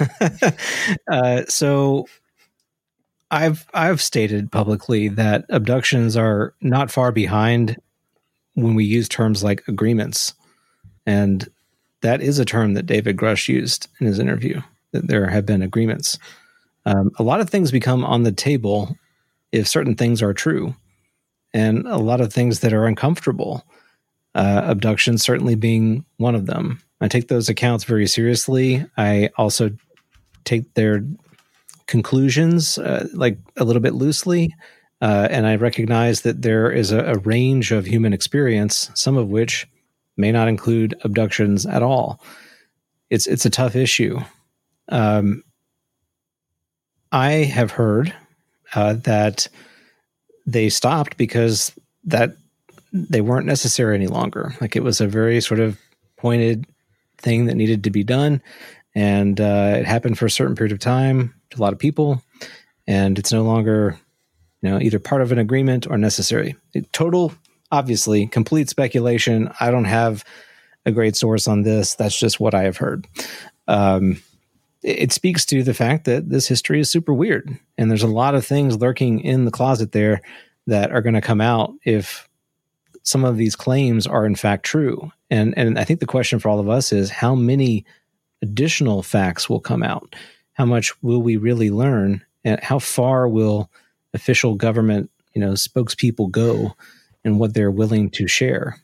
So I've stated publicly that abductions are not far behind when we use terms like agreements. And that is a term that David Grush used in his interview, that there have been agreements. A lot of things become on the table if certain things are true, and a lot of things that are uncomfortable, abduction certainly being one of them. I take those accounts very seriously. I also take their conclusions like a little bit loosely, and I recognize that there is a range of human experience, some of which may not include abductions at all. It's a tough issue. I have heard that they stopped because that they weren't necessary any longer. Like, it was a very sort of pointed thing that needed to be done, and it happened for a certain period of time to a lot of people, and it's no longer, either part of an agreement or necessary. Obviously, complete speculation. I don't have a great source on this. That's just what I have heard. It speaks to the fact that this history is super weird, and there's a lot of things lurking in the closet there that are going to come out if some of these claims are in fact true. And I think the question for all of us is, how many additional facts will come out? How much will we really learn? And how far will official government, spokespeople go and what they're willing to share?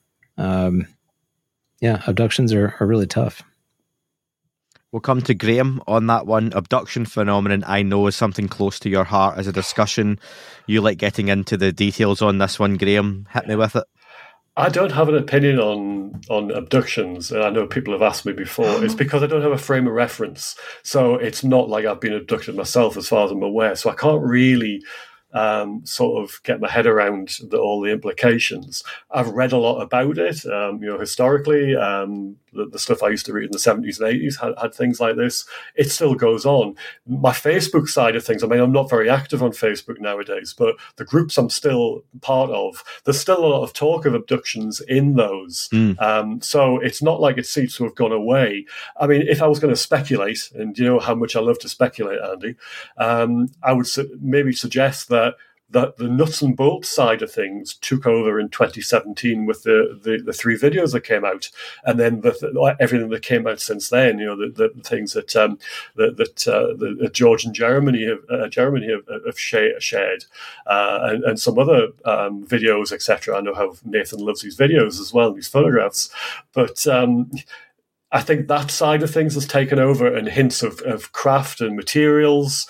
Abductions are really tough. We'll come to Graham on that one. Abduction phenomenon, I know, is something close to your heart as a discussion. You like getting into the details on this one, Graham. Hit me with it. I don't have an opinion on abductions, and I know people have asked me before. It's because I don't have a frame of reference. So it's not like I've been abducted myself, as far as I'm aware. So I can't really sort of get my head around all the implications. I've read a lot about it, historically. The stuff I used to read in the 70s and 80s had things like this. It still goes on. My Facebook side of things, I'm not very active on Facebook nowadays, but the groups I'm still part of, there's still a lot of talk of abductions in those. So it's not like it seems to have gone away. I mean, if I was going to speculate, and you know how much I love to speculate, Andy, I would maybe suggest that the nuts and bolts side of things took over in 2017 with the three videos that came out, and then everything that came out since then. The things that George and Jeremy have shared, and some other videos, etc. I know how Nathan loves these videos as well, these photographs, but. I think that side of things has taken over, and hints of craft and materials.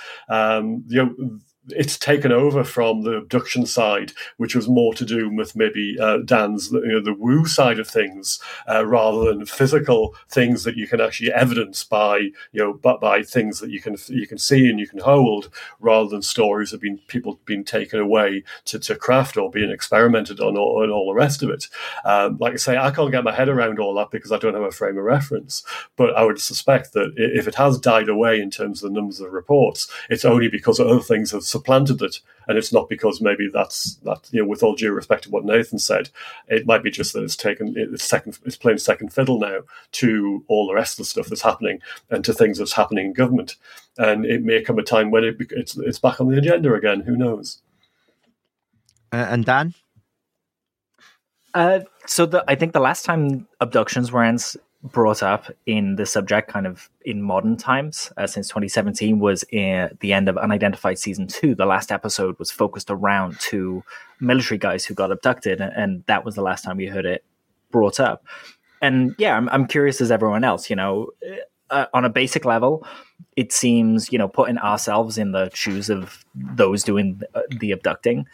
It's taken over from the abduction side, which was more to do with maybe Dan's, the woo side of things, rather than physical things that you can actually evidence by things that you can see and you can hold, rather than stories of people being taken away to craft or being experimented on, and all the rest of it. Like I say, I can't get my head around all that because I don't have a frame of reference. But I would suspect that if it has died away in terms of the numbers of reports, it's only because other things have supplanted it, and it's not because maybe that's with all due respect to what Nathan said, it might be just that it's playing second fiddle now to all the rest of the stuff that's happening and to things that's happening in government, and it may come a time when it's back on the agenda again. Who knows? And Dan? I think the last time abductions were brought up in the subject kind of in modern times since 2017 was in the end of Unidentified Season 2. The last episode was focused around two military guys who got abducted, and that was the last time we heard it brought up. And yeah, I'm curious as everyone else, on a basic level, it seems, putting ourselves in the shoes of those doing the abducting,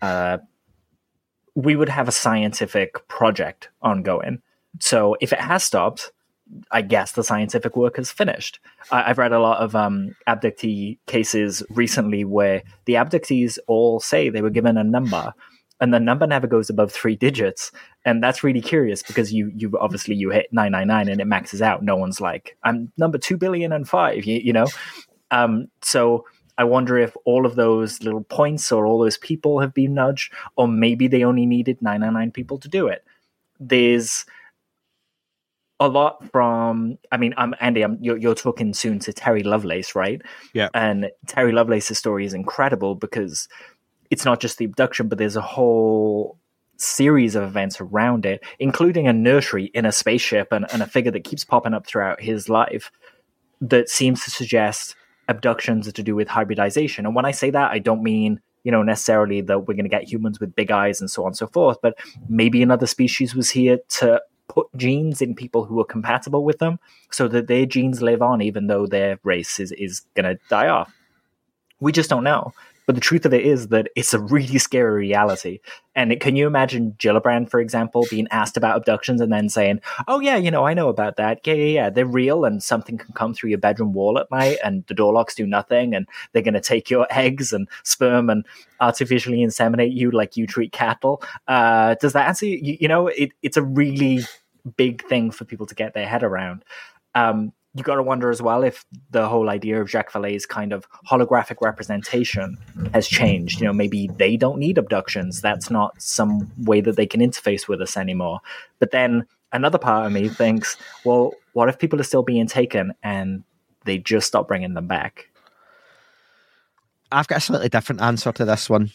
we would have a scientific project ongoing. So if it has stopped, I guess the scientific work is finished. I've read a lot of abductee cases recently where the abductees all say they were given a number, and the number never goes above 3 digits. And that's really curious because you obviously you hit 999 and it maxes out. No one's like, I'm number 2,000,000,005, So I wonder if all of those little points or all those people have been nudged, or maybe they only needed 999 people to do it. There's a lot from, Andy, you're talking soon to Terry Lovelace, right? Yeah. And Terry Lovelace's story is incredible because it's not just the abduction, but there's a whole series of events around it, including a nursery in a spaceship and a figure that keeps popping up throughout his life that seems to suggest abductions are to do with hybridization. And when I say that, I don't mean, necessarily that we're going to get humans with big eyes and so on and so forth, but maybe another species was here to put genes in people who are compatible with them so that their genes live on even though their race is going to die off. We just don't know. But the truth of it is that it's a really scary reality. And can you imagine Gillibrand, for example, being asked about abductions and then saying, oh, yeah, I know about that. Yeah, they're real and something can come through your bedroom wall at night and the door locks do nothing and they're going to take your eggs and sperm and artificially inseminate you like you treat cattle. Does that answer you? It's a really big thing for people to get their head around. You got to wonder as well if the whole idea of Jacques Vallée's kind of holographic representation has changed. Maybe they don't need abductions. That's not some way that they can interface with us anymore. But then another part of me thinks, well, what if people are still being taken and they just stop bringing them back? I've got a slightly different answer to this one.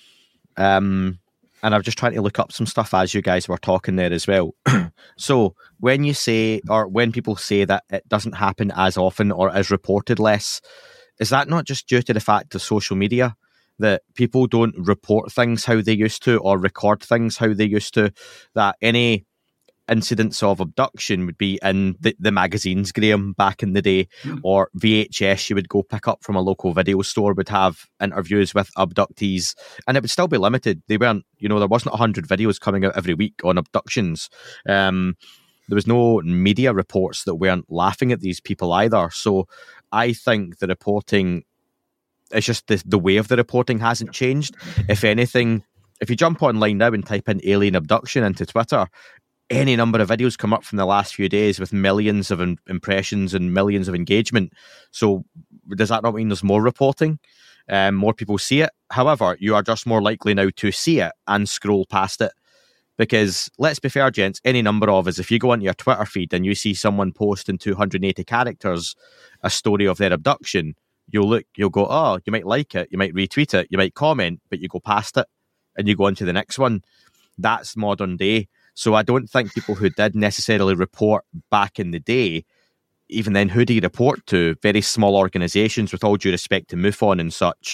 And I'm just trying to look up some stuff as you guys were talking there as well. So when you say, or when people say that it doesn't happen as often or is reported less, is that not just due to the fact of social media, that people don't report things how they used to or record things how they used to, that any incidents of abduction would be in the magazines, Graham, back in the day, or VHS you would go pick up from a local video store would have interviews with abductees, and it would still be limited. They weren't, there wasn't 100 videos coming out every week on abductions. There was no media reports that weren't laughing at these people either. So I think the reporting, it's just the way of the reporting hasn't changed. If anything, if you jump online now and type in alien abduction into Twitter, any number of videos come up from the last few days with millions of impressions and millions of engagement. So does that not mean there's more reporting? More people see it? However, you are just more likely now to see it and scroll past it. Because let's be fair, gents, any number of us, if you go onto your Twitter feed and you see someone post in 280 characters a story of their abduction, you'll go, oh, you might like it, you might retweet it, you might comment, but you go past it and you go on to the next one. That's modern day. So I don't think people who did necessarily report back in the day, even then, who do you report to? Very small organisations, with all due respect to MUFON and such.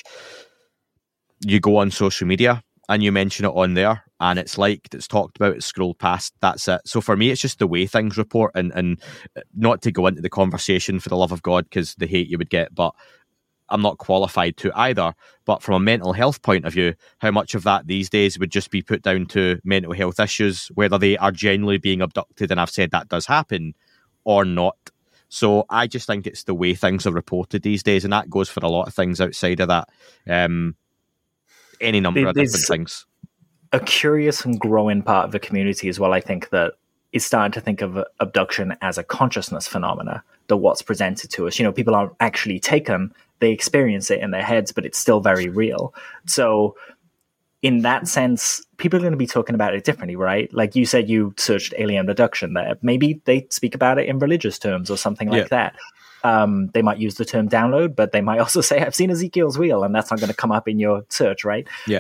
You go on social media and you mention it on there, and it's liked, it's talked about, it's scrolled past, that's it. So for me, it's just the way things report, and not to go into the conversation for the love of God, because the hate you would get, but I'm not qualified to either. But from a mental health point of view, how much of that these days would just be put down to mental health issues, whether they are genuinely being abducted, and I've said that does happen, or not. So I just think it's the way things are reported these days, and that goes for a lot of things outside of that. Any number of different things. A curious and growing part of the community as well, I think, that is starting to think of abduction as a consciousness phenomena, that what's presented to us. People aren't actually taken, they experience it in their heads, but it's still very real. So in that sense, people are going to be talking about it differently, right? Like you said, you searched alien abduction there. Maybe they speak about it in religious terms or something like that. They might use the term download, but they might also say, I've seen Ezekiel's wheel, and that's not going to come up in your search, right? Yeah.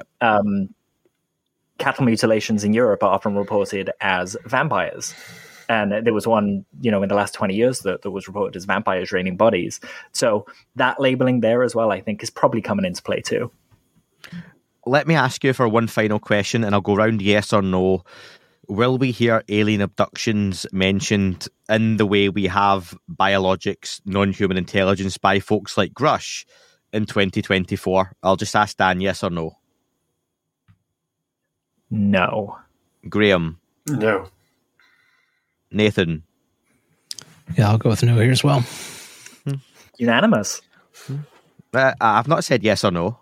Cattle mutilations in Europe are often reported as vampires. And there was one, in the last 20 years that was reported as vampires raining bodies. So that labeling there as well, I think, is probably coming into play too. Let me ask you for one final question, and I'll go round yes or no. will we hear alien abductions mentioned in the way we have biologics, non-human intelligence by folks like Grush in 2024? I'll just ask Dan, yes or no? No. Graham? No. Nathan? Yeah, I'll go with no here as well. Unanimous. I've not said yes or no.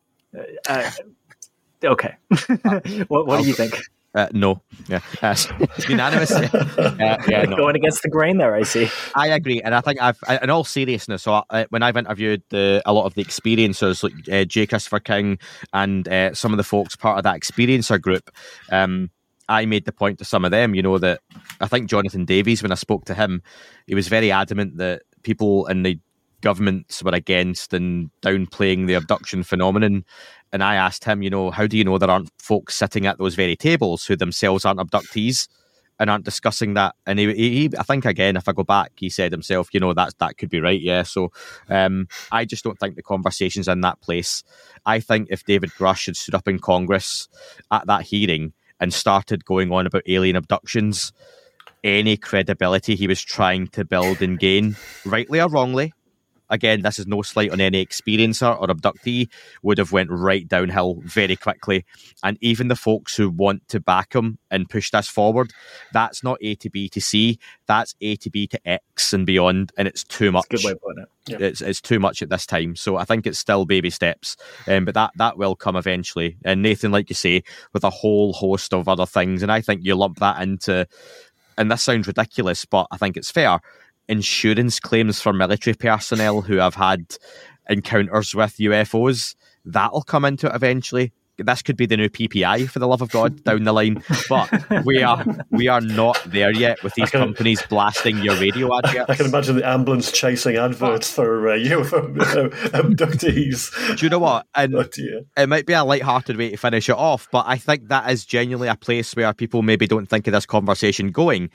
Okay. What do you think? No. Yeah. Unanimous. Yeah, no. Going against the grain there, I see. I agree, and I think in all seriousness, so when I've interviewed a lot of the experiencers, like J. Christopher King and some of the folks part of that experiencer group, I made the point to some of them, that I think Jonathan Davies, when I spoke to him, he was very adamant that people in the governments were against and downplaying the abduction phenomenon. And I asked him, how do you know there aren't folks sitting at those very tables who themselves aren't abductees and aren't discussing that? And he I think, again, if I go back, he said himself, that could be right, yeah. So I just don't think the conversation's in that place. I think if David Grush had stood up in Congress at that hearing and started going on about alien abductions, any credibility he was trying to build and gain, rightly or wrongly, again, this is no slight on any experiencer or abductee, would have went right downhill very quickly. And even the folks who want to back him and push this forward, that's not A to B to C, that's A to B to X and beyond, and it's too much. That's a good way of putting it. Yeah. It's too much at this time. So I think it's still baby steps, but that will come eventually. And Nathan, like you say, with a whole host of other things, and I think you lump that into, and this sounds ridiculous, but I think it's fair, insurance claims for military personnel who have had encounters with UFOs, that'll come into it eventually. This could be the new PPI, for the love of God, down the line. But we are not there yet with these companies blasting your radio adverts. I can imagine the ambulance chasing adverts for UFO abductees. Do you know what? And it might be a light-hearted way to finish it off, but I think that is genuinely a place where people maybe don't think of this conversation going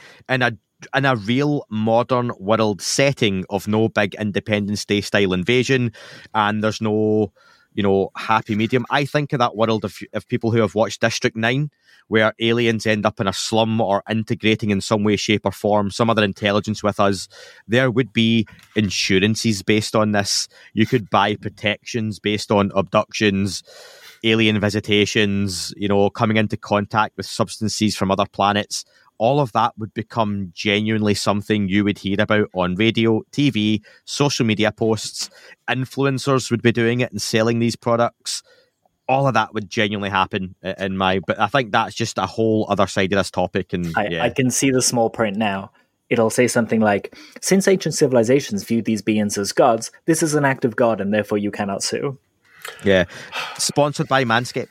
in a real modern world setting of no big Independence Day style invasion, and there's no, happy medium. I think of that world of people who have watched District 9, where aliens end up in a slum or integrating in some way, shape or form, some other intelligence with us. There would be insurances based on this. You could buy protections based on abductions, alien visitations, coming into contact with substances from other planets. All of that would become genuinely something you would hear about on radio, TV, social media posts. Influencers would be doing it and selling these products. All of that would genuinely happen but I think that's just a whole other side of this topic. And I can see the small print now. It'll say something like, since ancient civilizations viewed these beings as gods, this is an act of God and therefore you cannot sue. Yeah. Sponsored by Manscaped.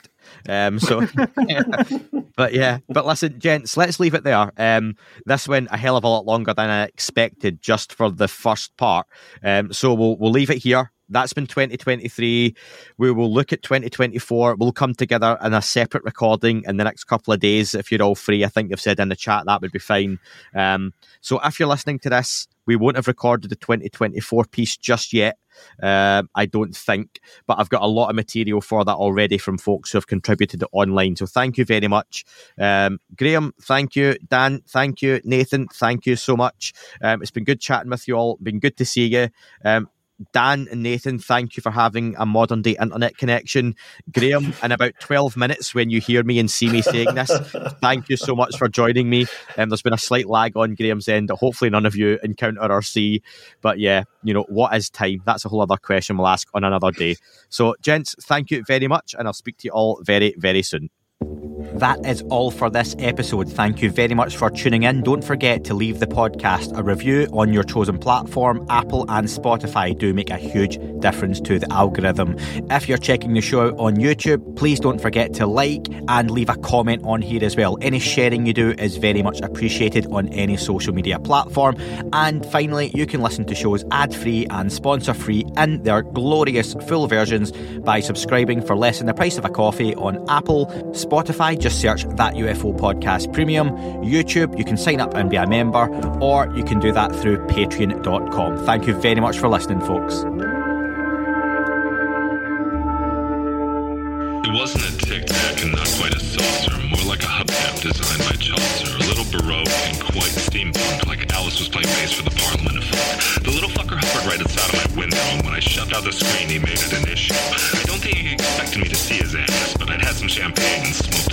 But listen, gents, let's leave it there. This went a hell of a lot longer than I expected just for the first part. So we'll leave it here. That's been 2023. We will look at 2024. We'll come together in a separate recording in the next couple of days if you're all free. I think they've said in the chat that would be fine. So if you're listening to this, we won't have recorded the 2024 piece just yet. I don't think, but I've got a lot of material for that already from folks who have contributed online. So thank you very much. Graham, thank you. Dan, thank you. Nathan, thank you so much. It's been good chatting with you all. Been good to see you. Dan and Nathan, thank you for having a modern day internet connection. Graham, in about 12 minutes when you hear me and see me saying this, thank you so much for joining me. There's been a slight lag on Graham's end that hopefully none of you encounter or see. But yeah, what is time? That's a whole other question we'll ask on another day. So gents, thank you very much, and I'll speak to you all very, very soon. That is all for this episode. Thank you very much for tuning in. Don't forget to leave the podcast a review on your chosen platform. Apple and Spotify do make a huge difference to the algorithm. If you're checking the show out on YouTube, please don't forget to like and leave a comment on here as well. Any sharing you do is very much appreciated on any social media platform. And finally, you can listen to shows ad-free and sponsor-free in their glorious full versions by subscribing for less than the price of a coffee on Apple, Spotify, just search That UFO Podcast Premium. YouTube, you can sign up and be a member, or you can do that through patreon.com. Thank you very much for listening, folks. It wasn't a tic-tac and not quite a saucer, more more like a hubcap designed by Chaucer, a little baroque and quite steampunk, like Alice was playing bass for the Parliament of Folk. The little fucker hovered right outside of my window, and when I shoved out the screen, he made it an issue. I don't think he expected me to see his ass, but I'd had some champagne and smoked